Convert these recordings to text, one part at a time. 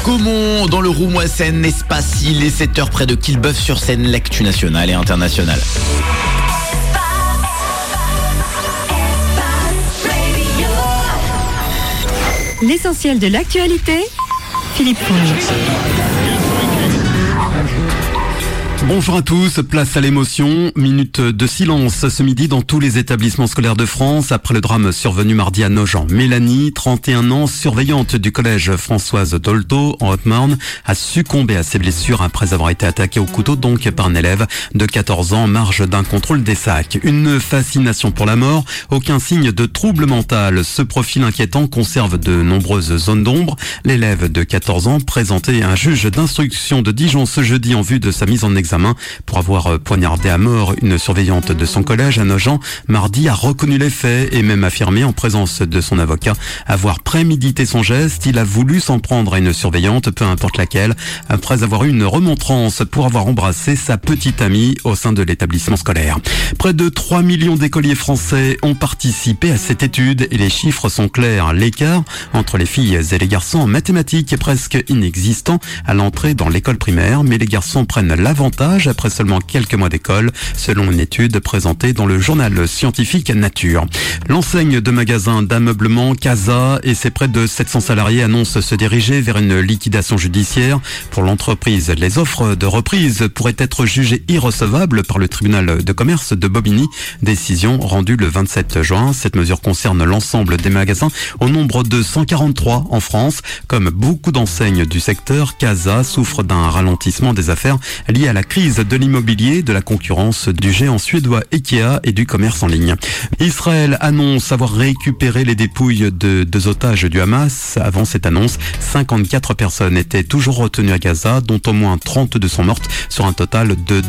Gaumont, dans le Roumois-Seine, espace il est 7h près de Quillebeuf-sur-Seine, l'actu nationale et internationale. L'essentiel de l'actualité, Philippe Fournier. Bonjour à tous, place à l'émotion. Minute de silence ce midi dans tous les établissements scolaires de France après le drame survenu mardi à Nogent. Mélanie, 31 ans, surveillante du collège Françoise Dolto en Haute-Marne, a succombé à ses blessures après avoir été attaquée au couteau donc par un élève de 14 ans en marge d'un contrôle des sacs. Une fascination pour la mort, aucun signe de trouble mental. Ce profil inquiétant conserve de nombreuses zones d'ombre. L'élève de 14 ans présenté à un juge d'instruction de Dijon ce jeudi en vue de sa mise en examen pour avoir poignardé à mort une surveillante de son collège à Nogent. Mardi a reconnu les faits et même affirmé en présence de son avocat avoir prémédité son geste. Il a voulu s'en prendre à une surveillante, peu importe laquelle, après avoir eu une remontrance pour avoir embrassé sa petite amie au sein de l'établissement scolaire. Près de 3 millions d'écoliers français ont participé à cette étude et les chiffres sont clairs. L'écart entre les filles et les garçons en mathématiques est presque inexistant à l'entrée dans l'école primaire, mais les garçons prennent l'avantage après seulement quelques mois d'école, selon une étude présentée dans le journal scientifique Nature. L'enseigne de magasins d'ameublement Casa et ses près de 700 salariés annoncent se diriger vers une liquidation judiciaire. Pour l'entreprise, les offres de reprise pourraient être jugées irrecevables par le tribunal de commerce de Bobigny. Décision rendue le 27 juin. Cette mesure concerne l'ensemble des magasins au nombre de 143 en France. Comme beaucoup d'enseignes du secteur, Casa souffre d'un ralentissement des affaires lié à la crise de l'immobilier, de la concurrence du géant suédois Ikea et du commerce en ligne. Israël annonce avoir récupéré les dépouilles de 2 otages du Hamas. Avant cette annonce, 54 personnes étaient toujours retenues à Gaza, dont au moins 32 sont mortes, sur un total de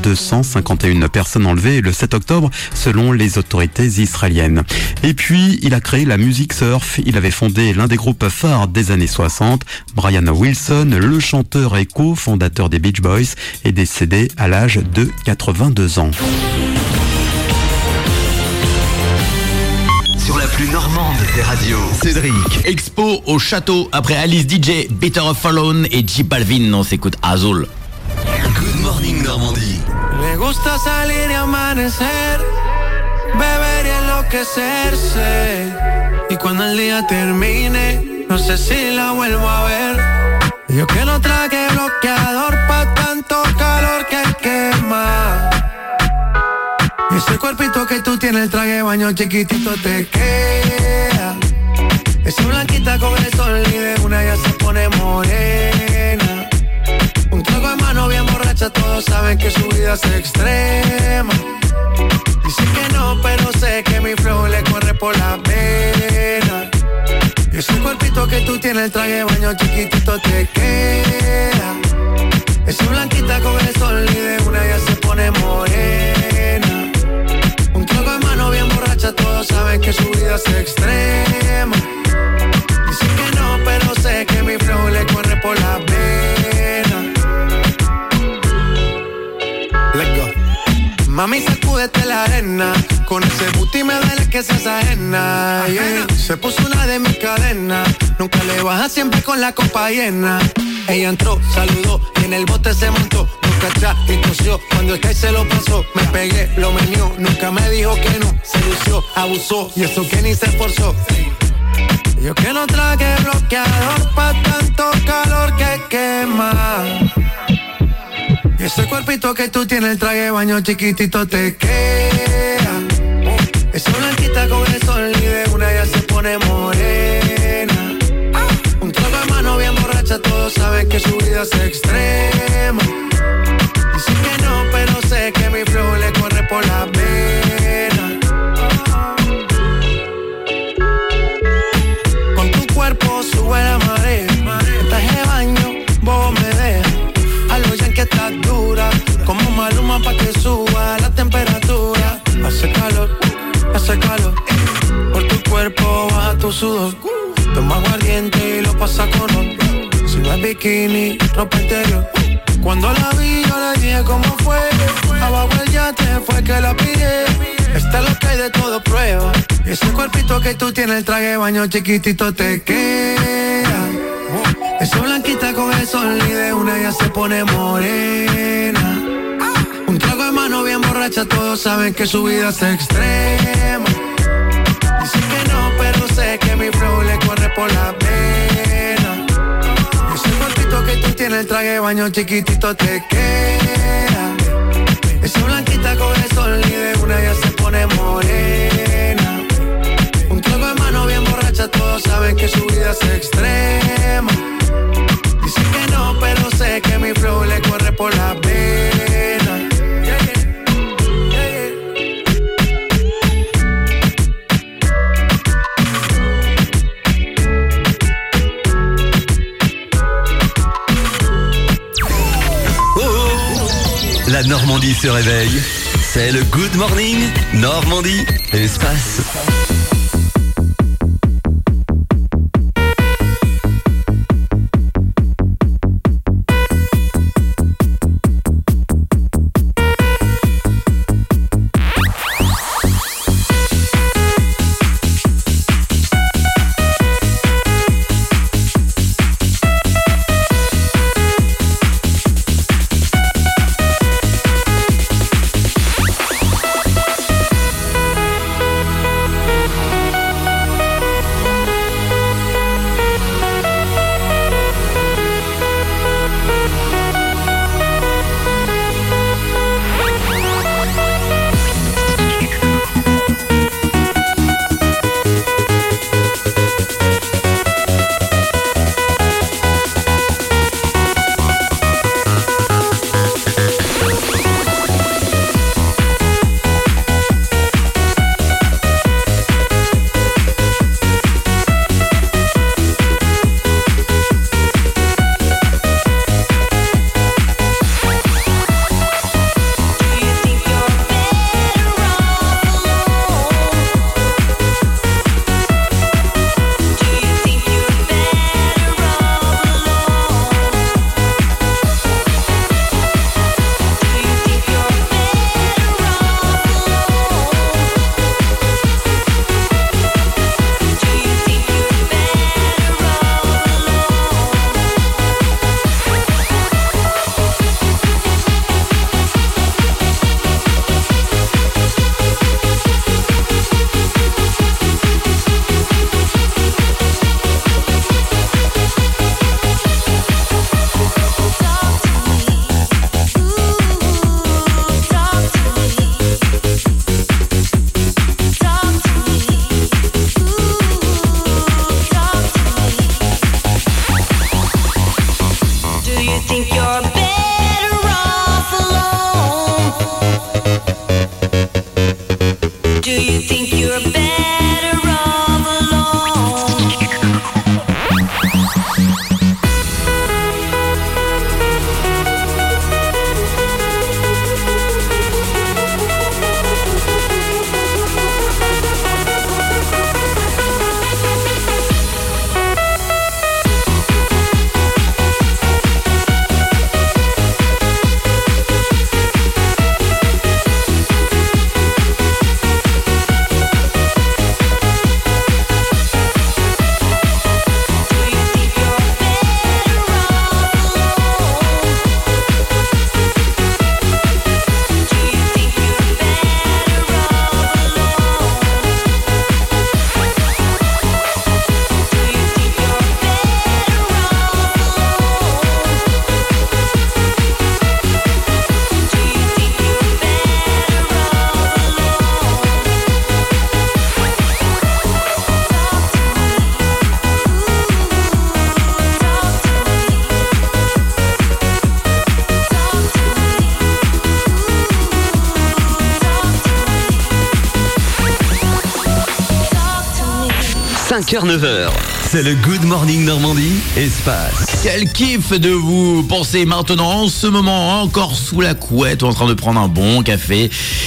251 personnes enlevées le 7 octobre, selon les autorités israéliennes. Et puis, il a créé la musique surf. Il avait fondé l'un des groupes phares des années 60. Brian Wilson, le chanteur et co-fondateur des Beach Boys, est décédé à l'âge de 82 ans. Sur la plus normande des radios, Cédric, expo au château après Alice DJ, Better Off Alone et J Balvin. On s'écoute Azul. Good Morning Normandie. Me gusta salir y amanecer, beber y enloquecerse. Y cuando el día termine, no sé si la vuelvo a ver. Yo que no traje bloqueador pa' tanto calor que quema. Y ese cuerpito que tú tienes, el traje de baño chiquitito te queda. Esa blanquita con el sol y de una ya se pone morena. Un trago de mano bien borracha, todos saben que su vida es extrema. Dice que no, pero sé que mi flow le corre por la pena. Y ese cuerpito que tú tienes, el traje de baño chiquitito te queda. Esa blanquita con el sol y de una ya se pone morena. Un trago de mano bien borracha, todos saben que su vida es extrema. Dice que no, pero sé que mi flow le corre por la pena. Let's go. Mami, sacúdete la arena. Con ese booty me duele que seas ajena, yeah. Se puso una de mis cadenas. Nunca le baja, siempre con la copa llena. Ella entró, saludó y en el bote se montó. Nunca atrás y tosió. Cuando el que se lo pasó, me pegué, lo menió. Nunca me dijo que no, se lució, abusó. Y eso que ni se esforzó. Yo que no traje bloqueador pa' tanto calor que quema. Y ese cuerpito que tú tienes, el traje de baño chiquitito te queda. Esa blanquita con el sol y de una ya se pone morena. Un trago de mano bien borracha, todos saben que su vida es extrema. Dice que no, pero sé que mi flow le corre por la pena. Con tu cuerpo sube la marea. El traje de baño, vos me dejas. A lo ya que estás dura, como Maluma pa' que suba la temperatura. Hace calor, por tu cuerpo baja tu sudor. Toma aguardiente y lo pasa con ron. Si no es bikini, ropa interior. Cuando la vi yo le dije cómo fue. Abajo el yate fue que la pillé. Esta es lo que hay de todo prueba. Ese cuerpito que tú tienes, el traje de baño chiquitito te queda. Esa blanquita con el sol y de una ya se pone morena. Un trago de mano bien borracha, todos saben que su vida es extrema. Dicen que no, pero sé que mi flow le corre por la pena. Ese cortito que tú tienes, el traje de baño chiquitito te queda. Esa blanquita con el sol y de una ya se pone morena. Un trago de mano bien borracha, todos saben que su vida es extrema. Dicen que no, pero sé que mi flow le corre por la pena. La Normandie se réveille. C'est le Good Morning Normandie Espace. – 5h, 9h, c'est le Good Morning Normandie Espace. Quel kiff de vous penser maintenant en ce moment encore sous la couette ou en train de prendre un bon café.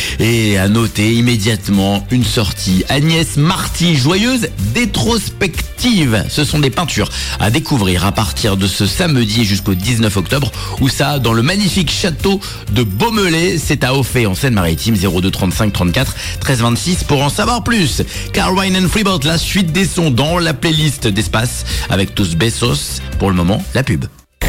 Et à noter immédiatement une sortie. Agnès Marty, joyeuse rétrospective. Ce sont des peintures à découvrir à partir de ce samedi jusqu'au 19 octobre. Où ça, dans le magnifique château de Beaumelais. C'est à Auffay en Seine-Maritime. 02 35 34 13 26 pour en savoir plus. Carl Wine and Freebot, la suite des sons dans la playlist d'espace avec Tous Besos. Pour le moment, la pub.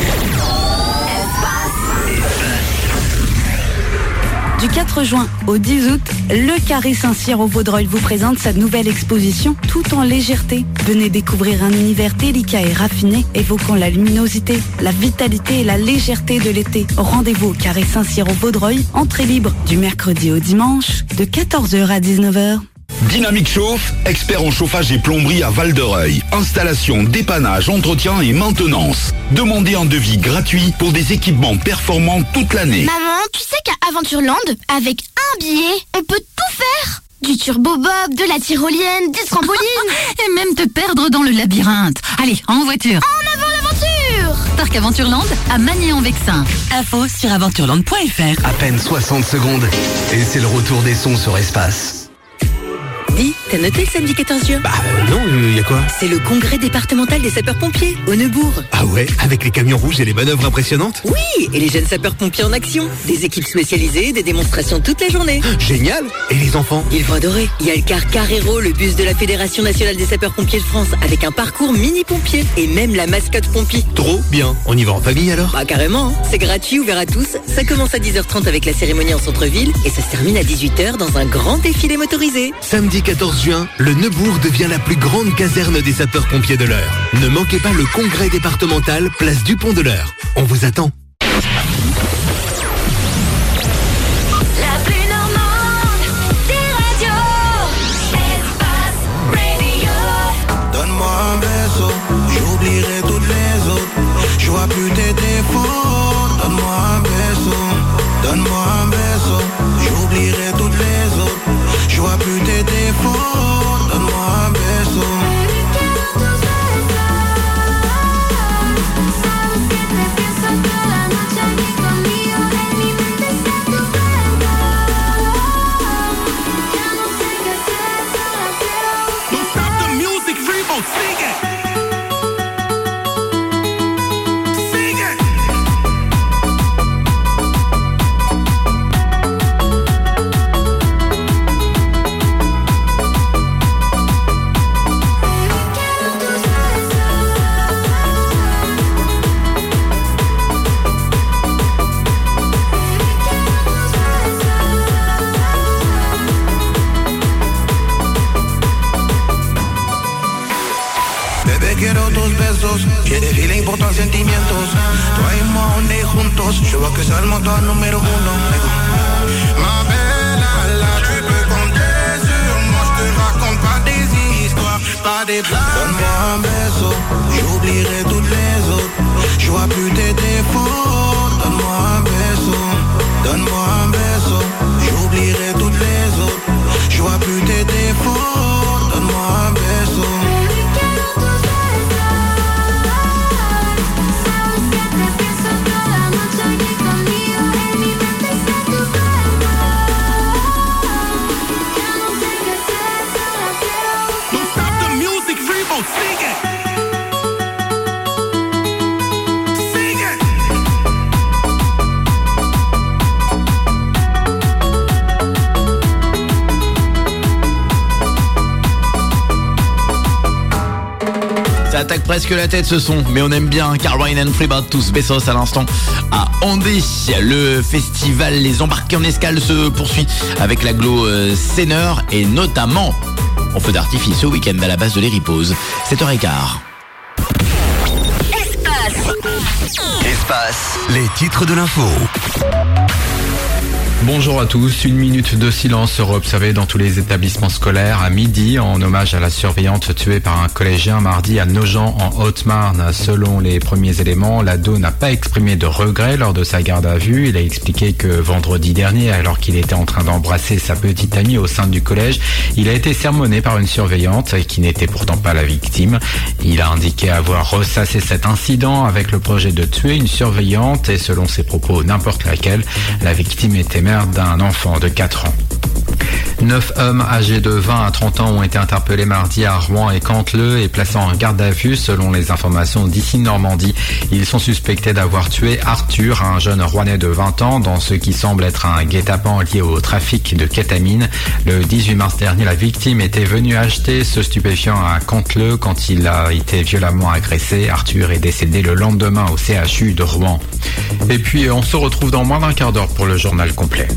Du 4 juin au 10 août, le Carré Saint-Cyr au Vaudreuil vous présente sa nouvelle exposition Tout en légèreté. Venez découvrir un univers délicat et raffiné, évoquant la luminosité, la vitalité et la légèreté de l'été. Rendez-vous au Carré Saint-Cyr au Vaudreuil, entrée libre du mercredi au dimanche, de 14h à 19h. Dynamique Chauffe, expert en chauffage et plomberie à Val-de-Reuil. Installation, dépannage, entretien et maintenance. Demandez un devis gratuit pour des équipements performants toute l'année. Maman, tu sais qu'à Aventureland, avec un billet, on peut tout faire. Du turbo-bob, de la tyrolienne, des trampolines. Et même te perdre dans le labyrinthe. Allez, en voiture. En avant l'aventure! Parc Aventureland à Magny-en-Vexin. Info sur aventureland.fr. À peine 60 secondes. Et c'est le retour des sons sur Espace. Dis, t'as noté le samedi 14 juin? Non, y a quoi? C'est le congrès départemental des sapeurs-pompiers, au Neubourg. Ah ouais, avec les camions rouges et les manœuvres impressionnantes? Oui, et les jeunes sapeurs-pompiers en action. Des équipes spécialisées, des démonstrations toute la journée. Génial! Et les enfants? Ils vont adorer. Il y a le car Carrero, le bus de la Fédération nationale des sapeurs-pompiers de France, avec un parcours mini-pompier. Et même la mascotte Pompi. Trop bien. On y va en famille alors? Bah carrément, hein. C'est gratuit, ouvert à tous. Ça commence à 10h30 avec la cérémonie en centre-ville, et ça se termine à 18h dans un grand défilé motorisé. Samedi 14 juin, le Neubourg devient la plus grande caserne des sapeurs-pompiers de l'Eure. Ne manquez pas le congrès départemental, place du Pont de l'Eure. On vous attend. La plus normande des radios. Espace Radio. Donne-moi un beso, j'oublierai toutes les autres. Je vois plus tes défauts. Donne-moi un beso, donne-moi un beso, j'oublierai toutes les autres. Je vois plus tes défauts, donne-moi un beso. Don't stop the music, Rebo, sing it. Sing it. Quiero tus besos, quiere feeling por tus sentimientos. Toi et moi on est juntos, je vois que c'est le moteur numéro 1. Ma belle, là tu peux compter sur moi, je te raconte pas des histoires, pas des blagues. Donne-moi un beso, j'oublierai toutes les autres. Je vois plus tes défauts, donne-moi un beso, donne-moi un beso, j'oublierai toutes les autres. Je vois plus tes défauts, donne-moi un beso. Ça attaque presque la tête ce son, mais on aime bien. Carl Ryan and Freebird, Tous Besos à l'instant à Andé. Le festival Les Embarqués en Escale se poursuit avec l'agglo Senneur et notamment en feu d'artifice ce week-end à la base de l'Héripose. 7h15. Espace, les titres de l'info. Bonjour à tous, une minute de silence sera observée dans tous les établissements scolaires à midi en hommage à la surveillante tuée par un collégien mardi à Nogent en Haute-Marne. Selon les premiers éléments, l'ado n'a pas exprimé de regret lors de sa garde à vue. Il a expliqué que vendredi dernier, alors qu'il était en train d'embrasser sa petite amie au sein du collège, il a été sermonné par une surveillante qui n'était pourtant pas la victime. Il a indiqué avoir ressassé cet incident avec le projet de tuer une surveillante et selon ses propos n'importe laquelle, la victime était mère d'un enfant de 4 ans. 9 hommes âgés de 20 à 30 ans ont été interpellés mardi à Rouen et Canteleu et placés en garde à vue selon les informations d'ici Normandie. Ils sont suspectés d'avoir tué Arthur, un jeune Rouennais de 20 ans, dans ce qui semble être un guet-apens lié au trafic de kétamine. Le 18 mars dernier, la victime était venue acheter ce stupéfiant à Canteleu quand il a été violemment agressé. Arthur est décédé le lendemain au CHU de Rouen. Et puis on se retrouve dans moins d'un quart d'heure pour le journal complet.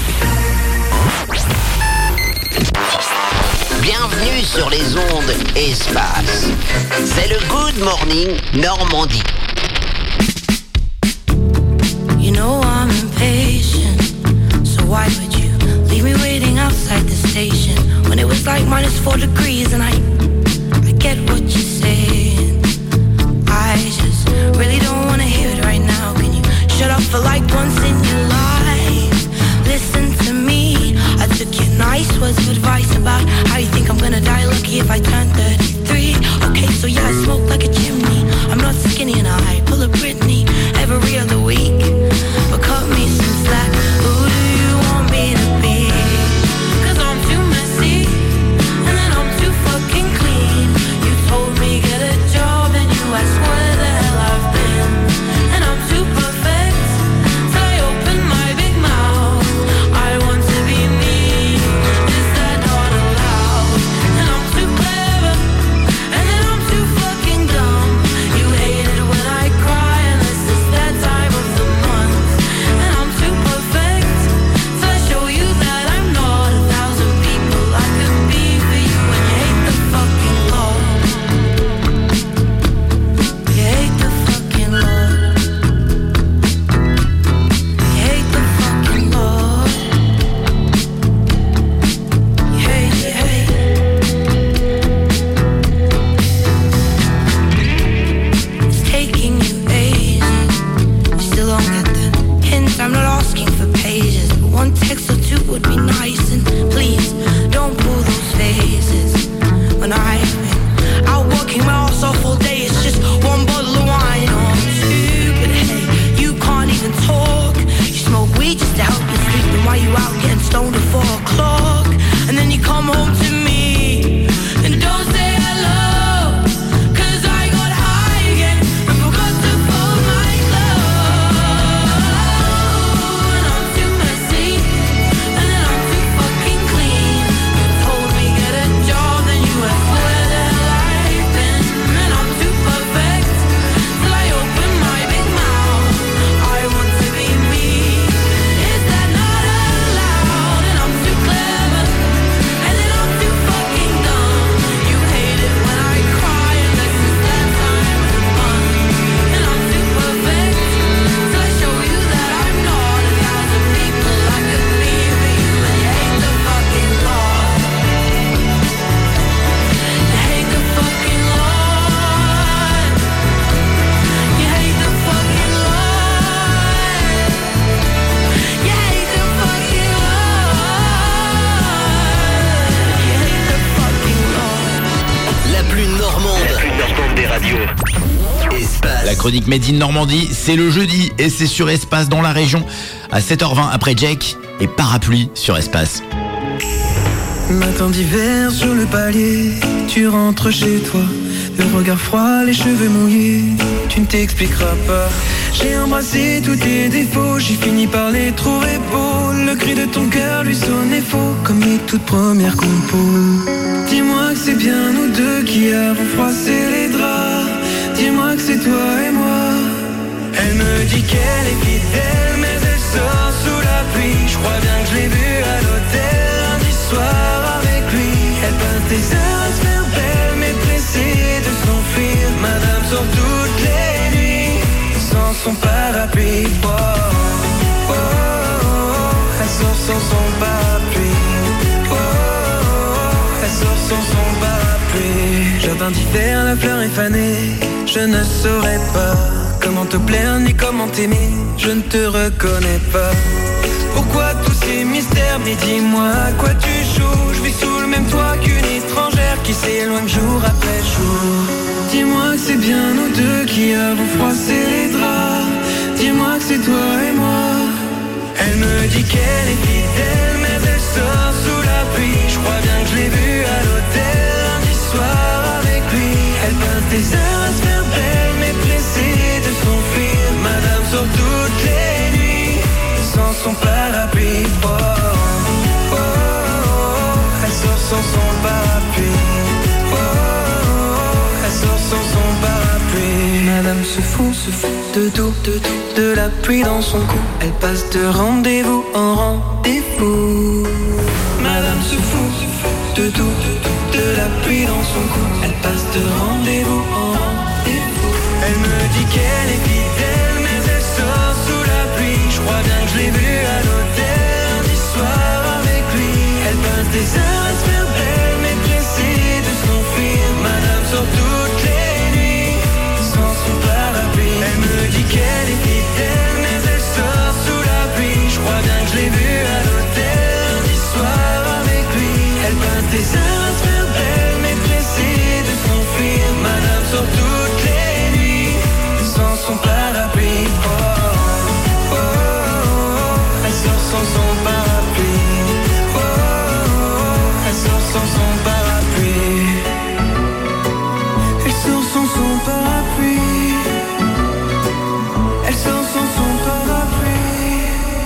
Bienvenue sur les ondes Espace. C'est le Good Morning Normandie. You know I'm impatient, so why would you leave me waiting outside the station when it was like -4 degrees and I get what you're saying. I just really don't wanna hear it right now. Can you shut up for like once in your life? Listen to me. I took your nice words of advice about how you think I'm gonna die lucky if I turn 33. Okay, so yeah, I smoke like a chimney. I'm not skinny and I pull a Britney every other week. But cut me some slack. Who do you want me to be? 'Cause I'm too messy and then I'm too fucking clean. You told me get a job and you asked where the hell I've been. And I'm too perfect, so I open my big mouth. I want to be me. Is that not allowed? And I'm too clever and then I'm too fucking dumb. You hate it when I cry unless it's that time of the month. And I'm too perfect, so I show you that I'm not 1,000 people I could be for you. And you hate the fucking Lord. You hate the fucking Lord. You hate the fucking Lord. You hate, you hate. It's taking you ages. You still don't get the hint. I'm not asking for pages, but one text or two would be nice. And please don't pull those faces when I've been out working my ass off all day. It's just one bottle of wine. Oh, I'm stupid. Hey, you can't even talk. You smoke weed just to help you sleep. And while you out getting stoned at 4 o'clock, and then you come home to me and don't say hello. 'Cause I got high again and forgot to fold my clothes. And I'm too messy and then I'm too fucking clean. You told me get a job, then you asked where the hell I've been. And I'm too perfect till I open my big mouth. I want to be me. Is that not allowed? And I'm too clever and then I'm too fucking dumb. You hate it when I cry unless it's that time of the month. And I'm too perfect till I show you that I'm not 1,000 people I could be for you. And you hate the fucking Lord. You hate the fucking Lord. You hate the fucking Lord. You hate the fucking Lord. You hate the fucking Lord. La plus normande des radios. Espace. La chronique Made in Normandie, c'est le jeudi et c'est sur Espace dans la région à 7h20 après Jake et Parapluie sur Espace. Matin d'hiver sur le palier, tu rentres chez toi, le regard froid, les cheveux mouillés, tu ne t'expliqueras pas. J'ai embrassé tous tes défauts, j'ai fini par les trouver beaux. Le cri de ton cœur lui sonnait faux, comme les toutes premières compos. Dis-moi que c'est bien nous deux qui avons froissé les draps. Dis-moi que c'est toi et moi. Elle me dit qu'elle est fidèle, mais elle sort sous la pluie. Je crois bien que je l'ai vue à l'hôtel lundi soir avec lui. Elle passe des heures à se faire belle, mais pressée de s'enfuir. Madame sort toutes les nuits sans son parapluie. Oh, oh, oh, elle sort sans son parapluie. Oh, oh, elle sort sans son parapluie. Jardin d'hiver, la fleur est fanée. Je ne saurais pas comment te plaire ni comment t'aimer. Je ne te reconnais pas. Pourquoi tous ces mystères? Mais dis-moi à quoi tu joues. Je vis sous le même toit qu'une étrangère qui s'éloigne jour après jour. Dis-moi que c'est bien nous deux qui avons froissé les draps. Dis-moi que c'est toi et moi. Elle me dit qu'elle est fidèle, mais elle sort sous la pluie. sans son parapluie. Oh, elle sort sans son parapluie. Madame se fout de tout, de la pluie dans son cou. Elle passe de rendez-vous en rendez-vous. Madame se fout de tout, de la pluie dans son cou. Elle passe de rendez-vous en rendez-vous. Elle me dit qu'elle est fidèle, mais elle sort sous la pluie. Je crois bien que je l'ai vue à l'hôtel lundi soir avec lui. Elle passe des heures à se faire belle, mais pressée de s'enfuir. Madame sort toutes les nuits sans son parapluie. Elle me dit qu'elle est fidèle, mais elle sort sous la pluie. Je crois bien que je l'ai vue à l'hôtel lundi soir avec lui. Elle passe des heures à se faire belle, mais pressée de s'enfuir. Madame sort toutes les nuits sans son parapluie. Oh, oh, oh, oh. Elle sort sans son parapluie. Oh, oh, oh. Elle sort sans son parapluie. Elle sort sans son parapluie. Elle sort sans son parapluie.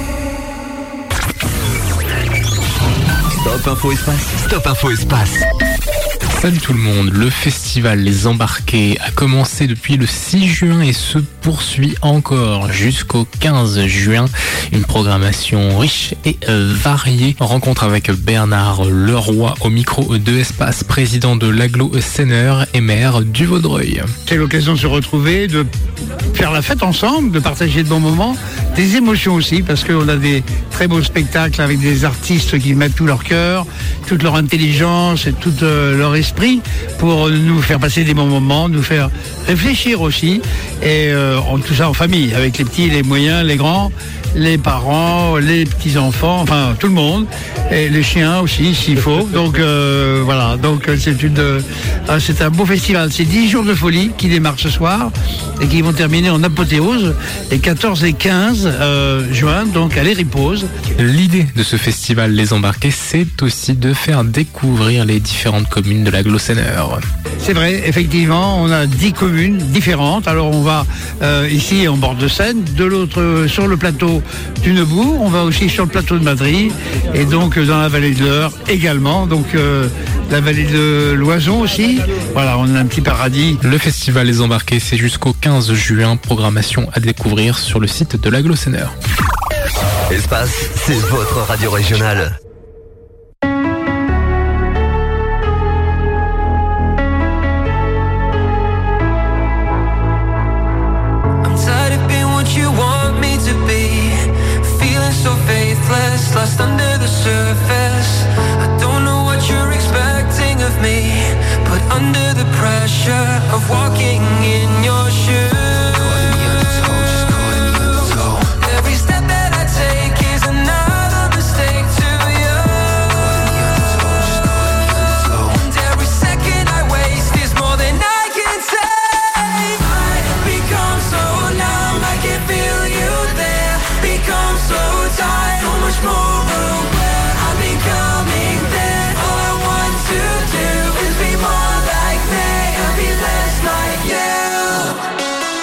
Stop Info Espace. Stop Info Espace. Salut tout le monde, le festival Les Embarqués a commencé depuis le 6 juin et se poursuit encore jusqu'au 15 juin. Une programmation riche et variée. Rencontre avec Bernard Leroy au micro de Espace, président de l'Agglo Senneur et maire du Vaudreuil. C'est l'occasion de se retrouver, de faire la fête ensemble, de partager de bons moments, des émotions aussi, parce qu'on a des très beaux spectacles avec des artistes qui mettent tout leur cœur, toute leur intelligence et tout leur esprit pour nous faire passer des bons moments, nous faire réfléchir aussi, et tout ça en famille, avec les petits, les moyens, les grands, les parents, les petits-enfants, enfin tout le monde, et les chiens aussi s'il faut. Donc voilà, donc c'est un beau festival, c'est 10 jours de folie qui démarrent ce soir et qui vont terminer en apothéose les 14 et 15 juin, donc à l'Héripose. L'idée de ce festival Les Embarqués, c'est aussi de faire découvrir les différentes communes de l'Agglo Senneur. C'est vrai, effectivement, on a 10 communes différentes. Alors on va ici en bord de Seine, de l'autre sur le plateau du Neubourg, on va aussi sur le plateau de Madrid et donc dans la vallée de l'Eure également, donc la vallée de l'Oison aussi. Voilà, on a un petit paradis. Le festival Les Embarqués, c'est jusqu'au 15 juin, programmation à découvrir sur le site de l'Agglo Senneur. Espace, c'est votre radio régionale. Lost under the surface. I don't know what you're expecting of me, but under the pressure of walking in your shoes. Every step that I take is another mistake to you. And every second I waste is more than I can take. I become so numb, I can feel you there. Become so tired, so much more aware. I'm becoming there. All I want to do is be more like me and be less like you.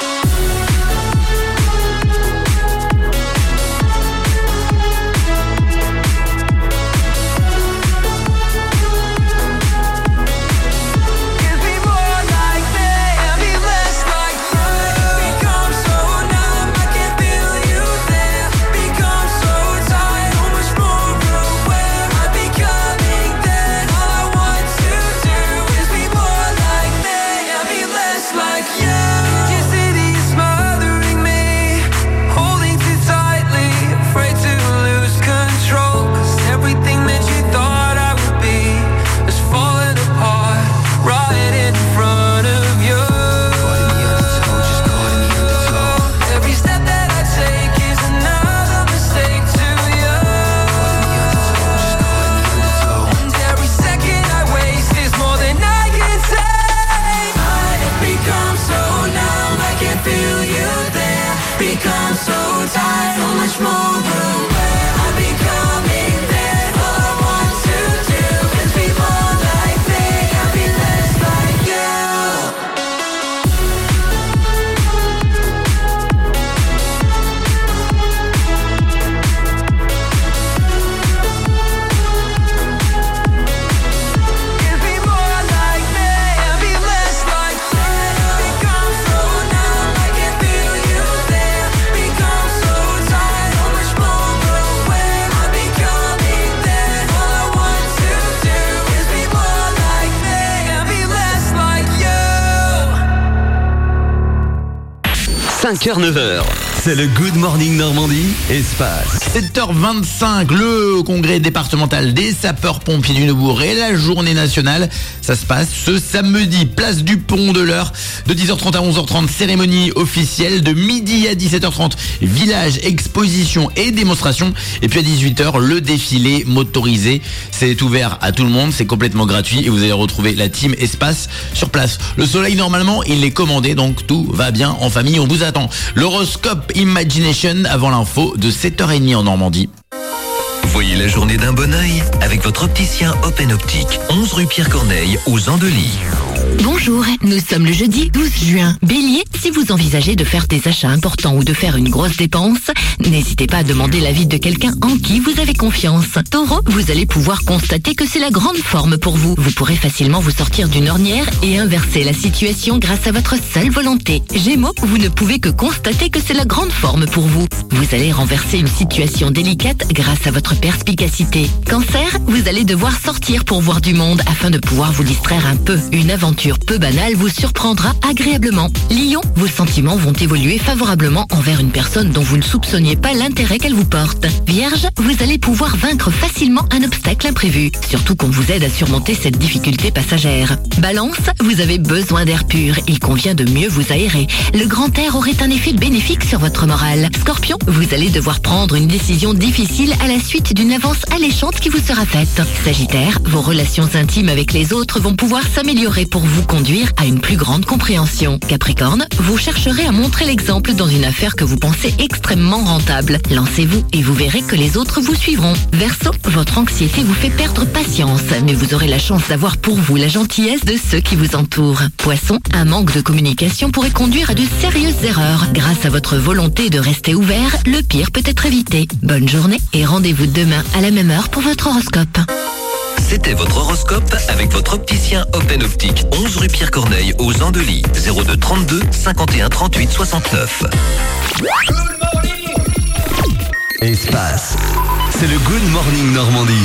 5h, 9h. C'est le Good Morning Normandie, Espace. 7h25, le congrès départemental des sapeurs-pompiers du Neubourg et la journée nationale. Ça se passe ce samedi, place du Pont de l'Eure, de 10h30 à 11h30, cérémonie officielle, de midi à 17h30, village, exposition et démonstration. Et puis à 18h, le défilé motorisé. C'est ouvert à tout le monde, c'est complètement gratuit et vous allez retrouver la team Espace sur place. Le soleil, normalement, il est commandé, donc tout va bien en famille, on vous attend. L'horoscope Imagination avant l'info de 7h30 en Normandie. Voyez la journée d'un bon œil avec votre opticien Open Optique, 11 rue Pierre Corneille, aux Andelys. Bonjour, nous sommes le jeudi 12 juin. Bélier, si vous envisagez de faire des achats importants ou de faire une grosse dépense, n'hésitez pas à demander l'avis de quelqu'un en qui vous avez confiance. Taureau, vous allez pouvoir constater que c'est la grande forme pour vous. Vous pourrez facilement vous sortir d'une ornière et inverser la situation grâce à votre seule volonté. Gémeaux, vous ne pouvez que constater que c'est la grande forme pour vous. Vous allez renverser une situation délicate grâce à votre perspicacité. Cancer, vous allez devoir sortir pour voir du monde afin de pouvoir vous distraire un peu. Une aventure peu banale vous surprendra agréablement. Lion, vos sentiments vont évoluer favorablement envers une personne dont vous ne soupçonniez pas l'intérêt qu'elle vous porte. Vierge, vous allez pouvoir vaincre facilement un obstacle imprévu, surtout qu'on vous aide à surmonter cette difficulté passagère. Balance, vous avez besoin d'air pur, il convient de mieux vous aérer. Le grand air aurait un effet bénéfique sur votre morale. Scorpion, vous allez devoir prendre une décision difficile à la suite d'une avance alléchante qui vous sera faite. Sagittaire, vos relations intimes avec les autres vont pouvoir s'améliorer pour vous conduire à une plus grande compréhension. Capricorne, vous chercherez à montrer l'exemple dans une affaire que vous pensez extrêmement rentable. Lancez-vous et vous verrez que les autres vous suivront. Verseau, votre anxiété vous fait perdre patience, mais vous aurez la chance d'avoir pour vous la gentillesse de ceux qui vous entourent. Poisson, un manque de communication pourrait conduire à de sérieuses erreurs. Grâce à votre volonté de rester ouvert, le pire peut être évité. Bonne journée et rendez-vous demain à la même heure pour votre horoscope. C'était votre horoscope avec votre opticien Open Optique, 11 rue Pierre Corneille, aux Andelys, 02 32 51 38 69. Espace, c'est le Good Morning Normandie.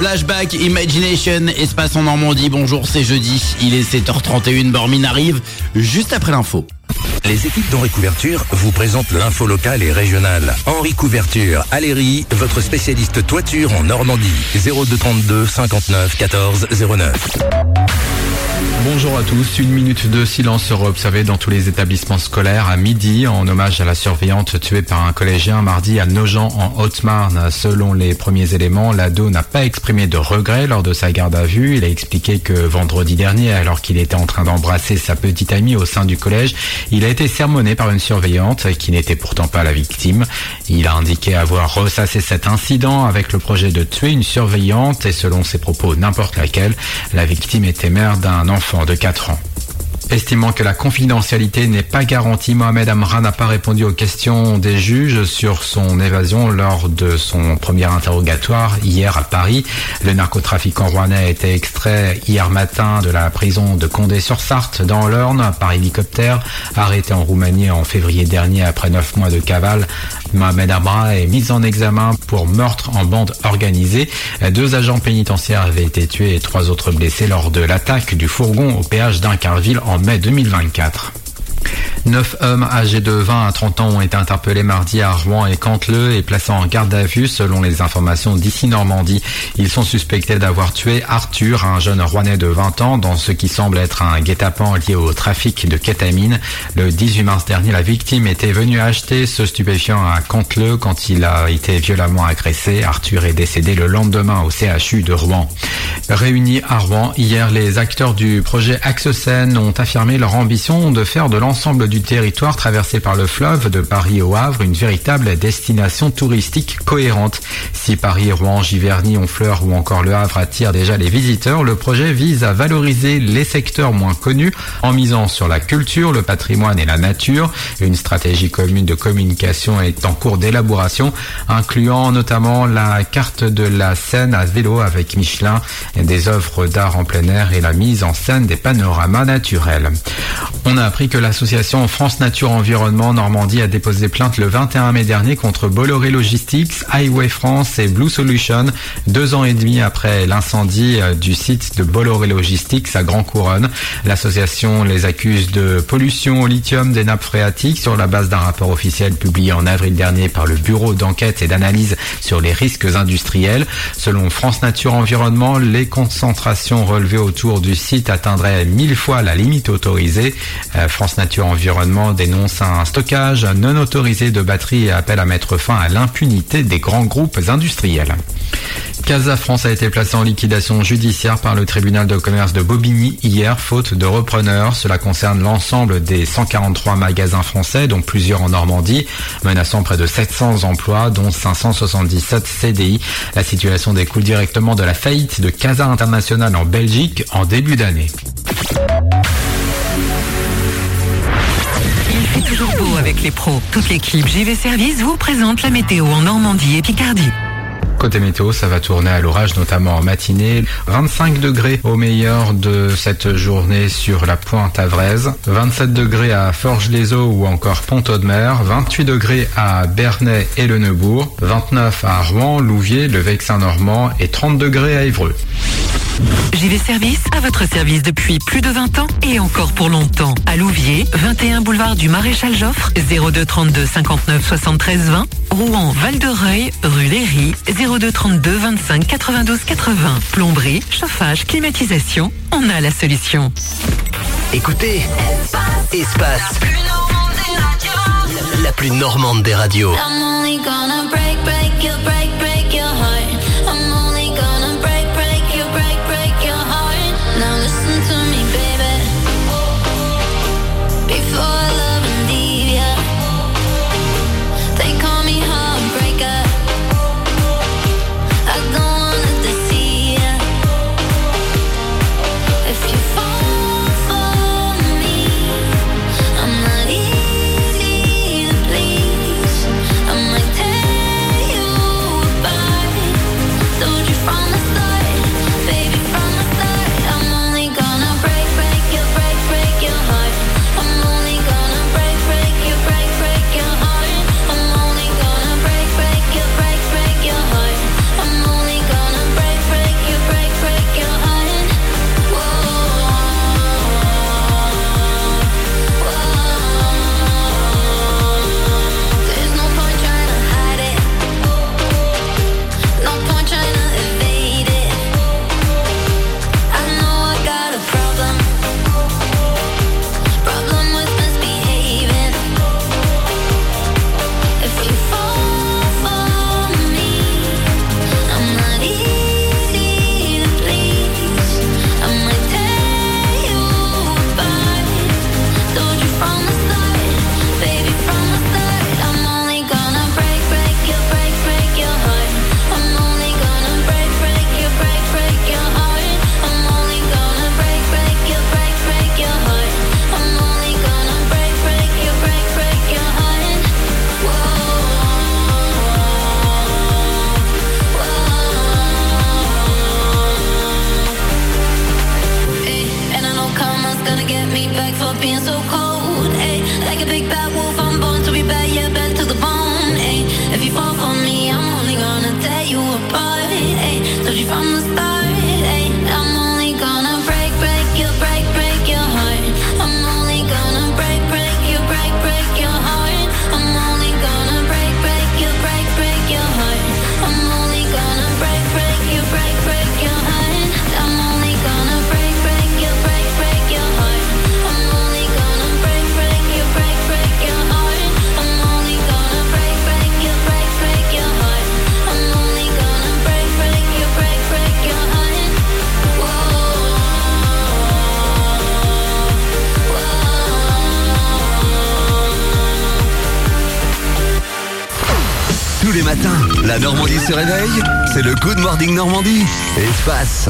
Flashback, Imagination, espace en Normandie. Bonjour, c'est jeudi, il est 7h31, Bormine arrive juste après l'info. Les équipes d'Henri Couverture vous présentent l'info locale et régionale. Henri Couverture, Aléry, votre spécialiste toiture en Normandie. 02 32 59 14 09. Bonjour à tous, une minute de silence sera observée dans tous les établissements scolaires à midi en hommage à la surveillante tuée par un collégien mardi à Nogent en Haute-Marne. Selon les premiers éléments, l'ado n'a pas exprimé de regret lors de sa garde à vue. Il a expliqué que vendredi dernier, alors qu'il était en train d'embrasser sa petite amie au sein du collège, il a été sermonné par une surveillante qui n'était pourtant pas la victime. Il a indiqué avoir ressassé cet incident avec le projet de tuer une surveillante et selon ses propos n'importe laquelle, la victime était mère d'un enfant de 4 ans. Estimant que la confidentialité n'est pas garantie, Mohamed Amra n'a pas répondu aux questions des juges sur son évasion lors de son premier interrogatoire hier à Paris. Le narcotrafiquant rouennais a été extrait hier matin de la prison de Condé-sur-Sarthe dans l'Orne par hélicoptère. Arrêté en Roumanie en février dernier après 9 mois de cavale, Mohamed Amra est mis en examen pour meurtre en bande organisée. 2 agents pénitentiaires avaient été tués et 3 autres blessés lors de l'attaque du fourgon au péage d'Incarville en mai 2024. 9 hommes âgés de 20 à 30 ans ont été interpellés mardi à Rouen et Cantleux et placés en garde à vue selon les informations d'ici Normandie. Ils sont suspectés d'avoir tué Arthur, un jeune Rouennais de 20 ans, dans ce qui semble être un guet-apens lié au trafic de kétamine. Le 18 mars dernier, la victime était venue acheter ce stupéfiant à Cantleux quand il a été violemment agressé. Arthur est décédé le lendemain au CHU de Rouen. Réunis à Rouen, hier, les acteurs du projet Axe Seine ont affirmé leur ambition de faire de l'ensemble du territoire traversé par le fleuve de Paris au Havre une véritable destination touristique cohérente. Si Paris, Rouen, Giverny, Honfleur ou encore le Havre attirent déjà les visiteurs, le projet vise à valoriser les secteurs moins connus en misant sur la culture, le patrimoine et la nature. Une stratégie commune de communication est en cours d'élaboration, incluant notamment la carte de la Seine à vélo avec Michelin, des œuvres d'art en plein air et la mise en scène des panoramas naturels. On a appris que l'association France Nature Environnement Normandie a déposé plainte le 21 mai dernier contre Bolloré Logistics, Highway France et Blue Solution, 2 ans et demi après l'incendie du site de Bolloré Logistics à Grand Couronne. L'association les accuse de pollution au lithium des nappes phréatiques sur la base d'un rapport officiel publié en avril dernier par le Bureau d'enquête et d'analyse sur les risques industriels. Selon France Nature Environnement, les concentrations relevées autour du site atteindraient 1000 fois la limite autorisée. France Nature Environnement dénonce un stockage non autorisé de batteries et appelle à mettre fin à l'impunité des grands groupes industriels. Casa France a été placé en liquidation judiciaire par le tribunal de commerce de Bobigny hier, faute de repreneurs. Cela concerne l'ensemble des 143 magasins français, dont plusieurs en Normandie, menaçant près de 700 emplois, dont 577 CDI. La situation découle directement de la faillite de Casa International en Belgique en début d'année. Il fait toujours beau avec les pros. Toute l'équipe JV Service vous présente la météo en Normandie et Picardie. Côté météo, ça va tourner à l'orage, notamment en matinée. 25 degrés au meilleur de cette journée sur la pointe Avraise. 27 degrés à Forges-les-Eaux ou encore Pont-Audemer. 28 degrés à Bernay et le Neubourg. 29 à Rouen, Louviers, le Vexin-Normand et 30 degrés à Évreux. JV Service à votre service depuis plus de 20 ans et encore pour longtemps. À Louviers, 21 boulevard du Maréchal Joffre, 02 32 59 73 20. Rouen, Val-de-Reuil, rue Léry, 02 32 25 92 80. Plomberie, chauffage, climatisation, on a la solution. Écoutez, Espace, la plus normande des radios. of being so cold, ayy. Like a big bad wolf, I'm born to be bad, yeah, bad to the bone, ayy. If you fall for me, I'm only gonna tear you apart, ayy. Told you from the start, ayy. I'm only gonna break your heart. I'm only gonna break your heart. I'm only gonna break your heart. I'm only gonna break your heart. I'm only gonna break your heart. I'm only gonna break your heart. I'm only gonna break your heart. I'm only gonna break your heart. Tous les matins, la Normandie se réveille. C'est le Good Morning Normandie. Espace.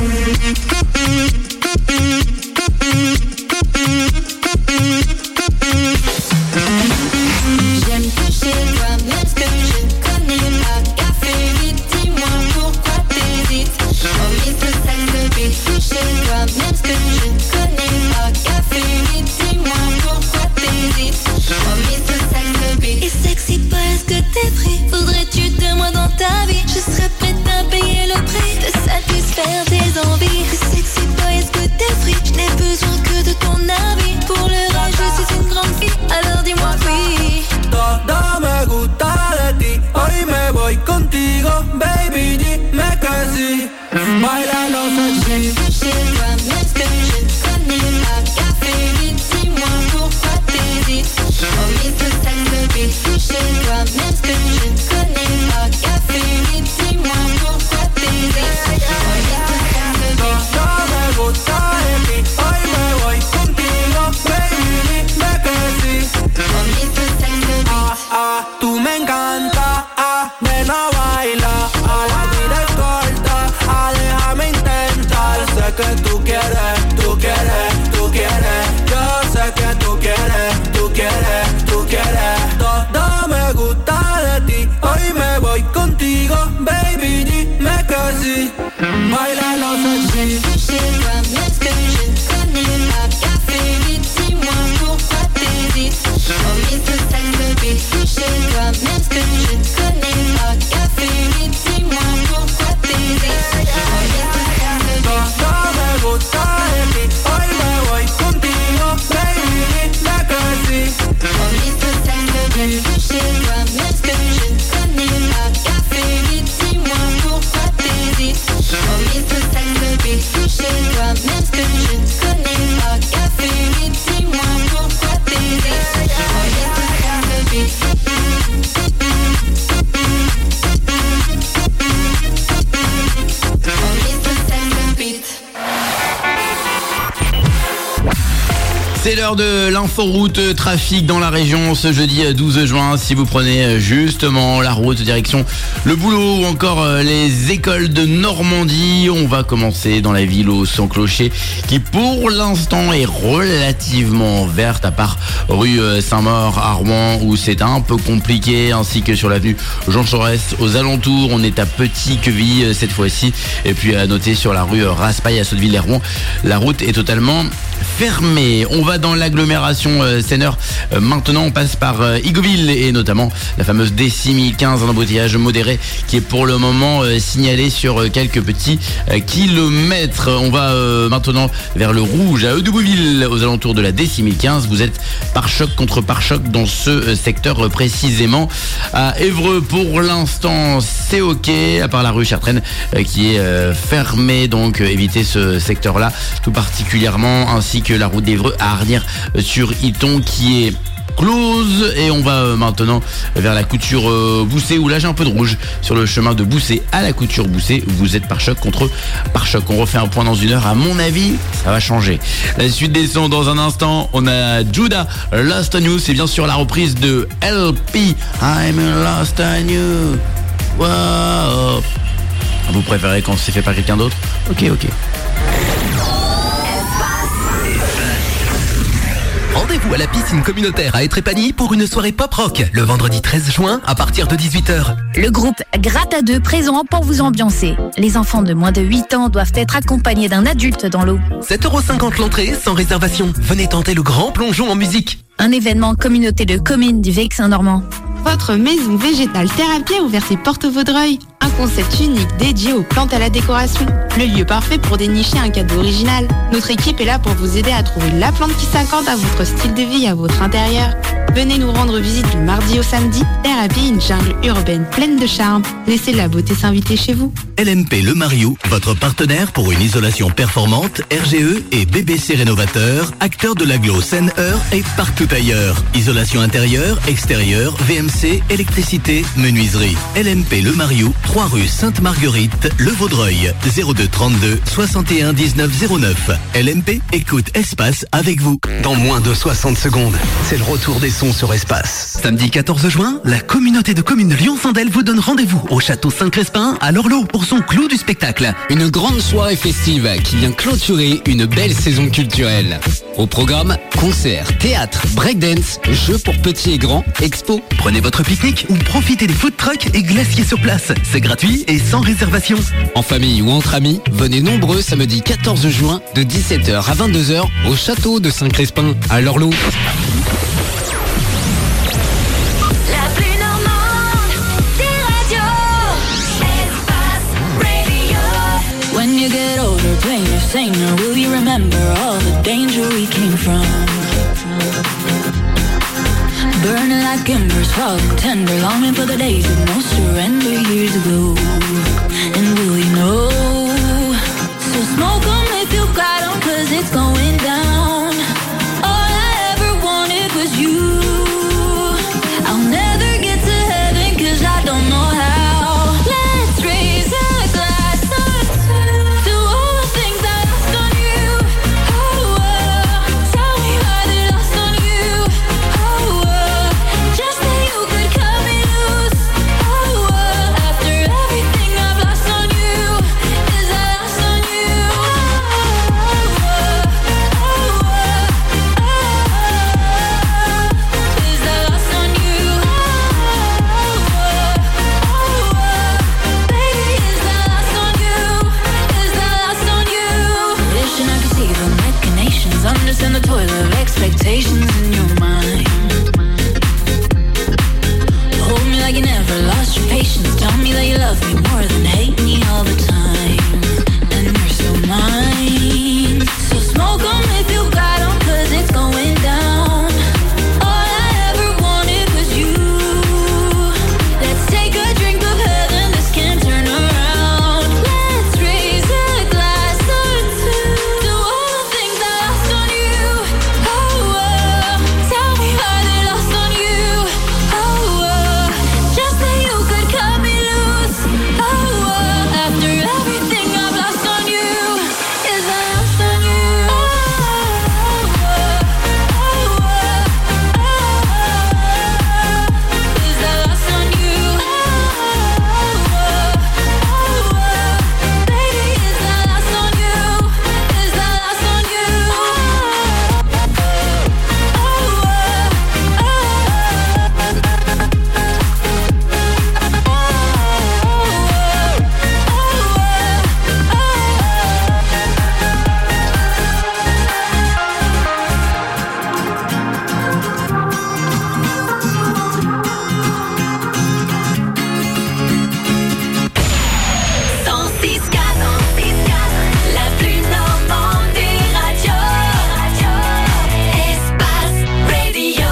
J'aime toucher toi, même ce que je connais pas. Café vite, dis-moi pourquoi t'hésites. Oh mais c'est ça le but. Toucher toi, même ce que je connais pas. Café vite, dis-moi pourquoi t'hésites. Oh mais c'est ça le but. Et sexy pas, est-ce que t'es pris? Faudrais-tu de moi dans ta vie? Je serais prête à payer le prix de satisfaire tes envies. Et sexy pas, est-ce que t'es pris? Je n'ai besoin que de ton avis. Pour le rage, je suis une grande fille. Alors dis-moi oui. Todo me gusta de ti, hoy me voy contigo, baby, dime que sí. Bailalo sexy. Chez toi, même ce que je connais pas. Café vite, dis-moi pourquoi t'hésites. Oh mais c'est ça le but. Chez toi, même ce que je connais pas. Café vite, dis-moi pourquoi t'hésites. Oh mais c'est ça le but. Todo me gusta de ti, hoy me voy contigo, baby, dime que sí. Oh mais c'est ça le but. Tú me encanta, nena baila, la vida es corta, déjame intentar. Sé que tú quieres, yo sé que tú quieres. Todo me gusta de ti, hoy me voy contigo, baby, dime que sí. Bailalo sexy. Chez toi, même ce que je connais pas. Café vite, dis-moi pourquoi t'hésites. Oh mais c'est ça le but. Chez toi, même ce que je connais pas. Café vite, dis-moi pourquoi t'hésites. Oh mais c'est ça le but. Todo me gusta de ti, hoy me voy contigo, baby, dime que sí. Oh mais c'est ça le but. Chez toi, même ce que je connais pas. Café vite, dis-moi pourquoi t'hésites. Oh mais c'est ça le but. Chez toi, même ce que je connais pas. Café vite, dis-moi pourquoi t'hésites. Oh mais c'est ça le but. Oh mais c'est ça le but. C'est l'heure de l'inforoute trafic dans la région ce jeudi 12 juin. Si vous prenez justement la route direction le boulot ou encore les écoles de Normandie, on va commencer dans la ville au son clocher qui pour l'instant est relativement verte à part rue Saint-Maur à Rouen où c'est un peu compliqué, ainsi que sur l'avenue Jean Jaurès aux alentours. On est à Petit-Queville cette fois-ci, et puis à noter sur la rue Raspail à Sotteville-les-Rouen, la route est totalement fermée. On va dans l'agglomération Seineur. Maintenant, on passe par Igoville et notamment la fameuse D6015, un embouteillage modéré qui est pour le moment signalé sur quelques petits kilomètres. On va maintenant vers le Rouge à Eudebeauville aux alentours de la D6015. Vous êtes pare-choc contre pare-choc dans ce secteur précisément. À Évreux, pour l'instant, c'est ok, à part la rue Chartraine qui est fermée, donc évitez ce secteur-là tout particulièrement, ainsi que la route d'Évreux à Arnières-sur-Iton qui est close. Et on va maintenant vers la couture Boussé où là j'ai un peu de rouge sur le chemin de Boussé à la couture Boussé. Vous êtes par-choc contre par-choc. On refait un point dans une heure, à mon avis ça va changer. La suite des sons dans un instant. On a Judah, Lost on You, c'est bien sûr la reprise de LP, I'm Lost on You. Wow. Vous préférez quand c'est fait par quelqu'un d'autre? Ok. En Rendez-vous à la piscine communautaire à Étrépagny pour une soirée pop-rock le vendredi 13 juin à partir de 18h. Le groupe Gratte à deux présent pour vous ambiancer. Les enfants de moins de 8 ans doivent être accompagnés d'un adulte dans l'eau. 7,50€ l'entrée sans réservation. Venez tenter le grand plongeon en musique. Un événement communauté de communes du Vexin-Normand. Votre maison végétale terre à pied ouverte ses portes au Vaudreuil. Un concept unique dédié aux plantes à la décoration. Le lieu parfait pour dénicher un cadeau original. Notre équipe est là pour vous aider à trouver la plante qui s'accorde à votre style de vie, à votre intérieur. Venez nous rendre visite du mardi au samedi. Terre à pied, une jungle urbaine pleine de charme. Laissez la beauté s'inviter chez vous. LMP Le Mariou, votre partenaire pour une isolation performante, RGE et BBC Rénovateur, acteur de l'agglo Seine-Heure et partout ailleurs. Isolation intérieure, extérieure, VMC, électricité, menuiserie. LMP Le Mariou, 3 rue Sainte-Marguerite, Le Vaudreuil, 02 32 61 19 09. LMP, écoute Espace avec vous. Dans moins de 60 secondes, c'est le retour des sons sur Espace. Samedi 14 juin, la communauté de communes Lyon-Sandel vous donne rendez-vous au château Saint-Crespin à l'Orlo pour son clou du spectacle. Une grande soirée festive qui vient clôturer une belle saison culturelle. Au programme, concerts, théâtre, breakdance, jeux pour petits et grands, expo. Prenez votre pique-nique ou profitez des food trucks et glaciers sur place. C'est gratuit et sans réservation. En famille ou entre amis, venez nombreux samedi 14 juin de 17h à 22h au château de Saint-Crespin à l'Orlo. When you get older, play your singer. Will you remember all the danger we came from? Burning like embers, falling tender, longing for the days of no surrender years ago. And will you know? So smoke 'em if you got 'em, 'cause it's going down. All I ever wanted was you. I'll never get to heaven 'cause I don't know how. Let's raise a glass to all the things I lost on you. Oh, tell me how they lost on you. Oh, just that you could cut me loose. Oh, after everything I've lost on you, is I lost on you. Is I lost on you. Baby, is I lost on you. Is I lost on you. Wishing I could see the machinations, understand the toil of expectations in your mind. Hold me like you never lost your patience. Tell me that you love me more than hate me all the time. And you're still mine. So smoke 'em if you got 'em, 'cause it's going down. All I ever wanted was you. Let's take a drink of heaven, this can't turn around. Let's raise a glass or two to all the things I lost on you. Oh, tell me how they lost on you. Oh, just that you could cut me loose. Oh, after everything I've lost on you, is I lost on you. Is I lost on you. Baby, is I lost on you. Is I lost on you. La plus normande des radios. Espace Radio.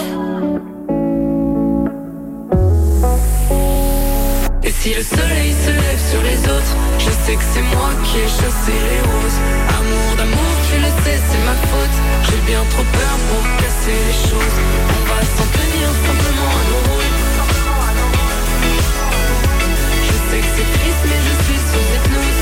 Et si le soleil se lève sur les autres, je sais que c'est moi qui ai chassé les roses. Amour d'amour, tu le sais, c'est ma faute. J'ai bien trop peur pour casser les choses. On va s'en tenir simplement à nos rôles. Je sais que c'est triste, mais je suis sous hypnose.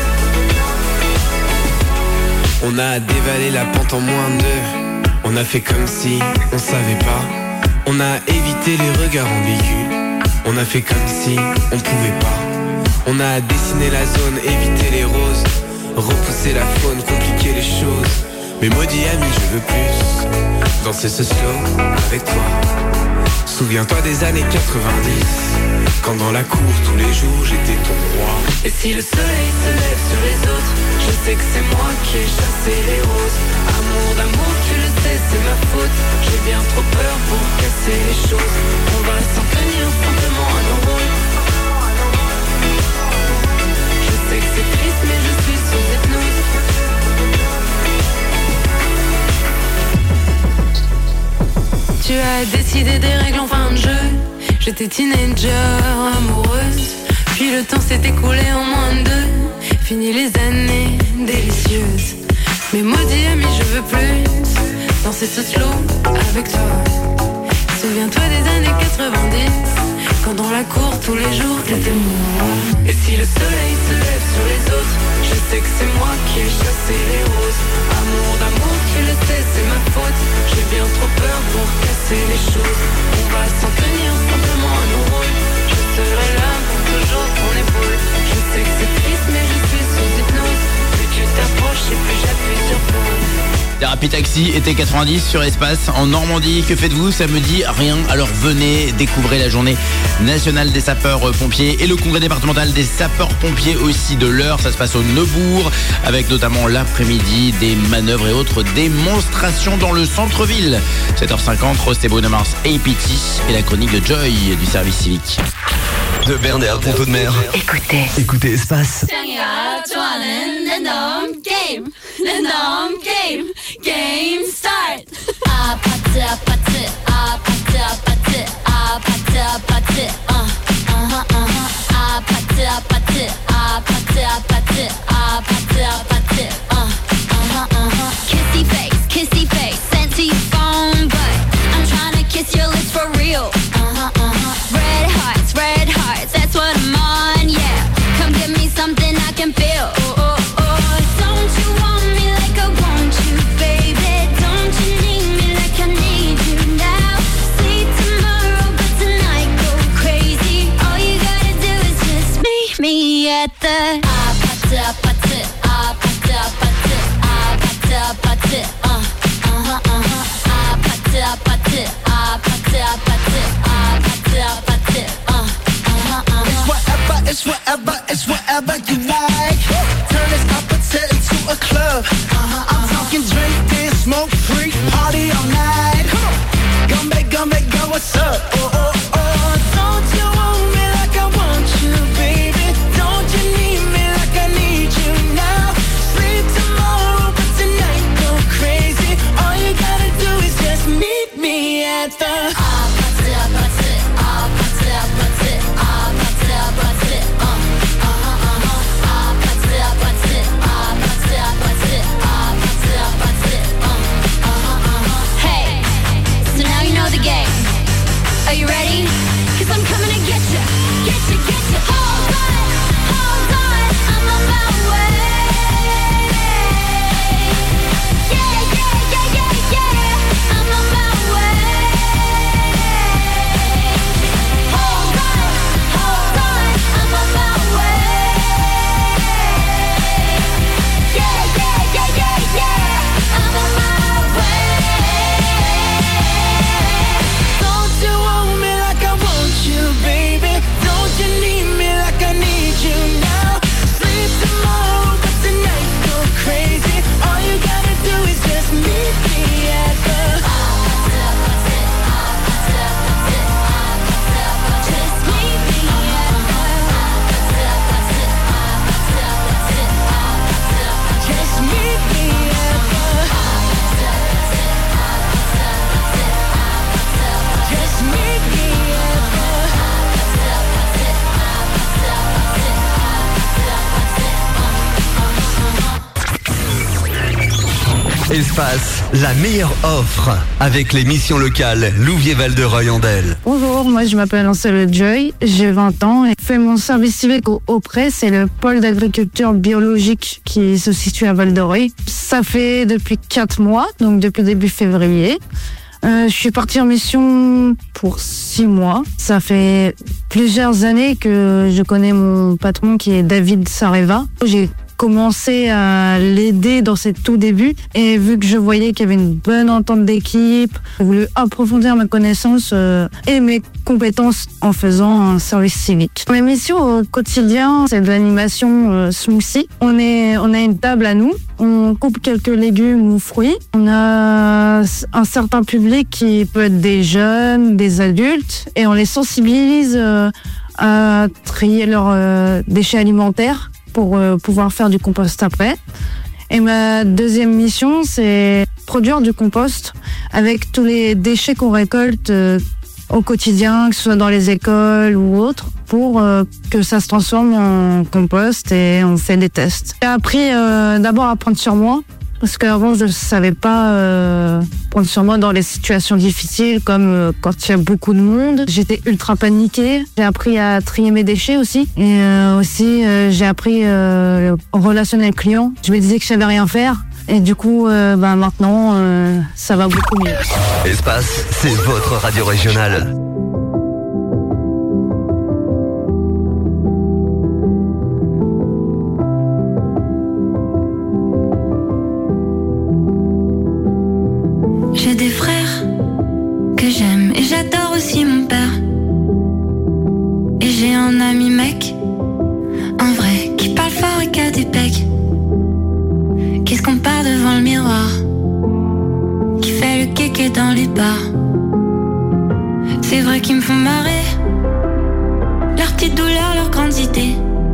On a dévalé la pente en moins de deux. On a fait comme si on savait pas. On a évité les regards ambigus. On a fait comme si on pouvait pas. On a dessiné la zone, évité les roses. Repousser la faune, compliquer les choses. Mais maudit ami, je veux plus. danser ce slow avec toi. Souviens-toi des années 90, quand dans la cour tous les jours j'étais ton roi. Et si le soleil se lève sur les autres, je sais que c'est moi qui ai chassé les roses. Amour d'amour, tu le sais, c'est ma faute. J'ai bien trop peur pour casser les choses. On va s'en tenir simplement à nos rôles. Je sais que c'est triste mais je suis sous hypnose. Tu as décidé des règles en fin de jeu. J'étais teenager, amoureuse. Puis le temps s'est écoulé en moins de 2. Fini les années délicieuses. Mais maudit ami, je veux plus danser ce slow avec toi. Souviens-toi des années 90, quand dans la cour tous les jours t'étais moi. Et si le soleil se lève sur les autres, je sais que c'est moi qui ai chassé les roses. Amour d'amour, tu le sais, c'est ma faute. J'ai bien trop peur pour casser les choses. On va s'en tenir simplement à nos rôles. Je serai là pour toujours ton épaule. Je sais que c'est triste mais je suis sous hypnose. Plus tu t'approches et plus j'appuie sur pause. Thérapie Taxi, été 90 sur Espace en Normandie. Que faites-vous? Ça me dit rien. Alors venez découvrir la journée nationale des sapeurs-pompiers et le congrès départemental des sapeurs-pompiers aussi de l'heure. Ça se passe au Neubourg avec notamment l'après-midi des manœuvres et autres démonstrations dans le centre-ville. 7h50, Rost et Bruno Mars et Pity et la chronique de Joy du service civique. De Berne à Ponto de Mer. Écoutez Espace. Game start. Kissy face, sent to your phone, but I'm trying to kiss your lips for real. Red hearts, that's what I'm on, yeah. Come give me something I can feel. Don't you want me like I want you, baby? Don't you need me like I need you now? See tomorrow, but tonight go crazy. All you gotta do is just meet me at the It's whatever you like. Turn this opposite into a club. I'm talking drink, dance, smoke, freak, party all night. Come back, go, what's up? Don't you want me like I want you, baby? Don't you need me like I need you now? Sleep tomorrow, but tonight go crazy. All you gotta do is just meet me at the Are you ready? 'Cause I'm coming to get you. Hold on, I'm on my way. Yeah, I'm on my way. Hold on, I'm on my way. Yeah, I'm on my way. Don't you want me like I want you, baby? Don't you need me like I need you now? Sleep tomorrow, but tonight go crazy. All you gotta do is just meet me at the just meet me at just meet me at just meet me Espace, la meilleure offre avec l'émission locale Louviers-Val-de-Reuil-en-Del. Bonjour, moi je m'appelle Ansel Joy, j'ai 20 ans et je fais mon service civique au Pré, c'est le pôle d'agriculture biologique qui se situe à Val-de-Reuil. Ça fait depuis 4 mois, donc depuis début février. Je suis partie en mission pour 6 mois. Ça fait plusieurs années que je connais mon patron qui est David Sareva. J'ai commencé à l'aider dans ses tout débuts. Et vu que je voyais qu'il y avait une bonne entente d'équipe, j'ai voulu approfondir mes connaissances et mes compétences en faisant un service civique. Mes missions au quotidien, c'est de l'animation smoothie. On a une table à nous, on coupe quelques légumes ou fruits. On a un certain public qui peut être des jeunes, des adultes, et on les sensibilise à trier leurs déchets alimentaires pour pouvoir faire du compost après. Et ma deuxième mission, c'est produire du compost avec tous les déchets qu'on récolte au quotidien, que ce soit dans les écoles ou autres, pour que ça se transforme en compost, et on fait des tests. J'ai appris d'abord à prendre sur moi, parce qu'avant je ne savais pas prendre sur moi dans les situations difficiles, comme quand il y a beaucoup de monde. J'étais ultra paniquée. J'ai appris à trier mes déchets aussi, et aussi j'ai appris relationnel client. Je me disais que je savais rien faire. Et du coup, maintenant, ça va beaucoup mieux. Espace, c'est votre radio régionale. J'ai des frères que j'aime et j'adore aussi mon père. Et j'ai un ami mec, un vrai, qui parle fort et qui a des pecs. Qu'est-ce qu'on part devant le miroir, qui fait le kéké dans les bars. C'est vrai qu'ils me font marrer, leurs petites douleurs, leurs grandes idées,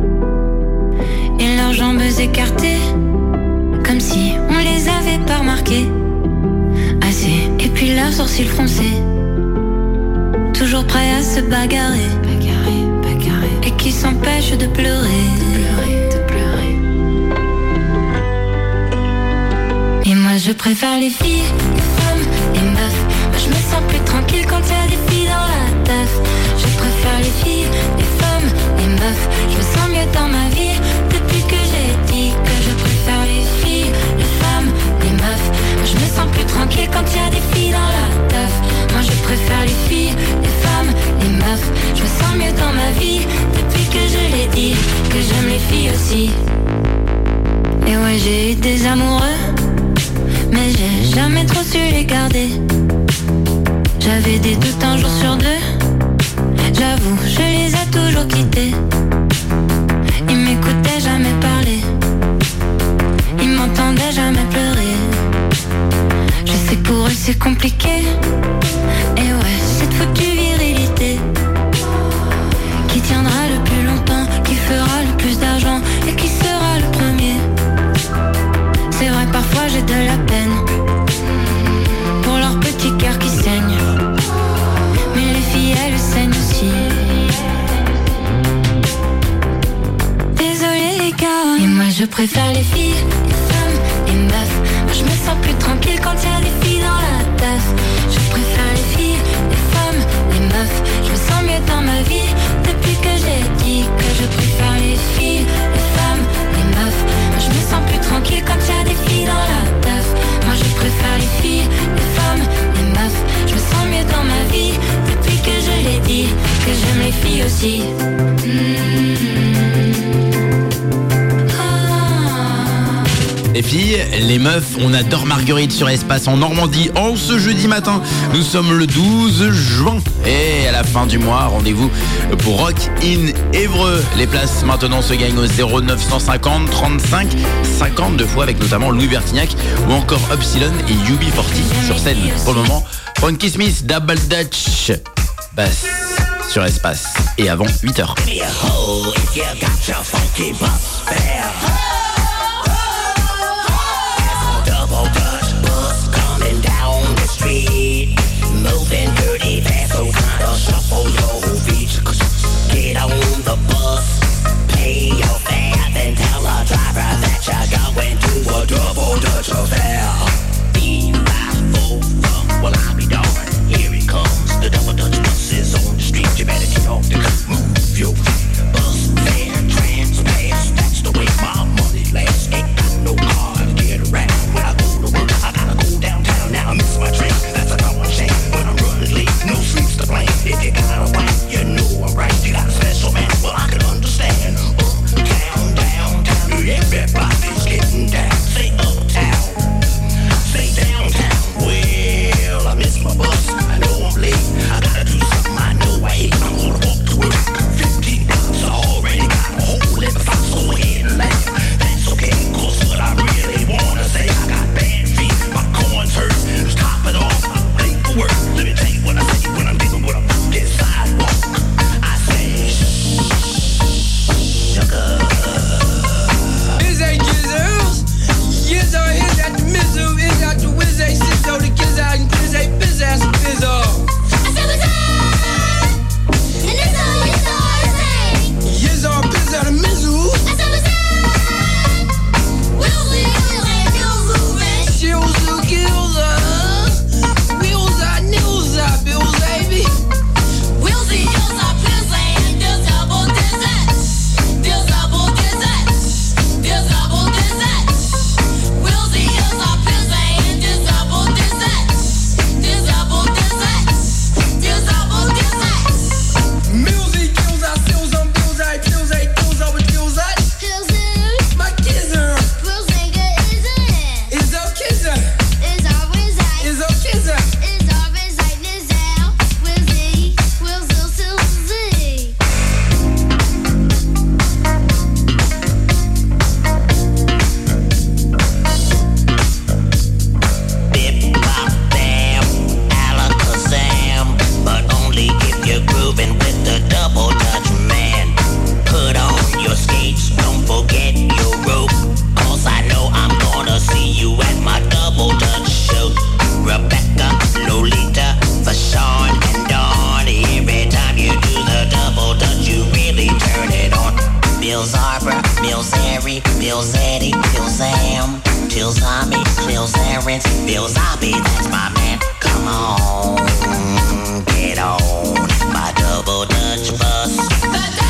et leurs jambes écartées, comme si on les avait pas remarquées. Assez, et puis leurs sourcils froncés, toujours prêts à se bagarrer, et qui s'empêchent de pleurer. Et moi je préfère les filles, les femmes, les meufs. Moi je me sens plus tranquille quand y a des filles dans la teuf. Je préfère les filles, les femmes, les meufs. Je me sens mieux dans ma vie depuis que j'ai dit que je préfère les filles, les femmes, les meufs. Moi je me sens plus tranquille quand y a des filles dans la teuf. Moi je préfère les filles, les femmes, les meufs. Je me sens mieux dans ma vie depuis que je l'ai dit, que j'aime les filles aussi. Et ouais, j'ai eu des amoureux, mais j'ai jamais trop su les garder. J'avais des doutes un jour sur deux, j'avoue, je les ai toujours quittés. Ils m'écoutaient jamais parler, ils m'entendaient jamais pleurer. Je sais que pour eux c'est compliqué, et ouais, cette foutue virilité qui tiendra le plus longtemps, qui fera le plus d'argent et qui sera le premier. C'est vrai, parfois j'ai de la peine pour leur petit cœur qui saigne, mais les filles elles saignent aussi. Désolée les gars, et moi je préfère les filles, les femmes, les meufs. Moi je me sens plus tranquille quand y a des filles dans la teuf. Je préfère les filles, les femmes, les meufs. Je me sens mieux dans ma vie depuis que j'ai dit que je préfère les filles, les femmes, les meufs. Moi je me sens plus tranquille quand y a des filles dans la teuf. Moi je préfère les filles, les femmes, les meufs. Je me sens mieux dans ma vie depuis que je l'ai dit, que j'aime les filles aussi. Les filles, les meufs, on adore Marguerite sur Espace en Normandie en ce jeudi matin. Nous sommes le 12 juin et à la fin du mois, rendez-vous pour Rock in Évreux. Les places maintenant se gagnent au 0950 35 50, deux fois avec notamment Louis Bertignac ou encore Upsilon et UB40 sur scène. Pour le moment, Funky Smith, Double Dutch, basse sur Espace et avant 8h. Moving dirty fast, so kinda shuffle your feet. Get on the bus, pay your fare, then tell a driver that you're going to a double Dutch affair. Be my fool, well I'll be darned. Here it comes, the double Dutch bus is on the street. You better get off the move your bus fare, trans pass. That's the way my money Bill Zarber, Bill Zeri, Bill Zeddy, Bill Zam, Bill Zombie, Bill Zarens, Bill Zombie, that's my man. Come on, get on my double Dutch bus.